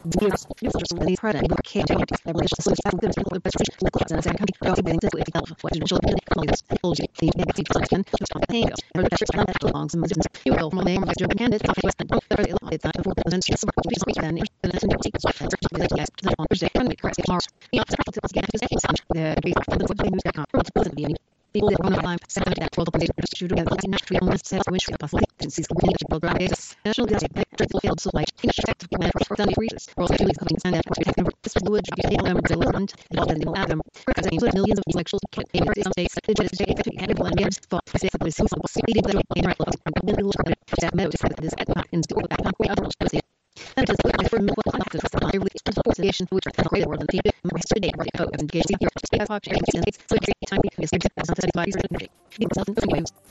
People that want to climb 7 that 12 days to do that naturally almost says which the possible tendencies will need to build right is national gas dreadful field so like effective man for the reaches or to is something stand that for this would be the element the land and all the atom because they include millions of intellectuals can be some states that just take it and one years for say for some possibility that in right that meadows that is at in the back way other that is like for me what not to I really association which are greater than the rest of the day right code and gazing here so every time we can get 75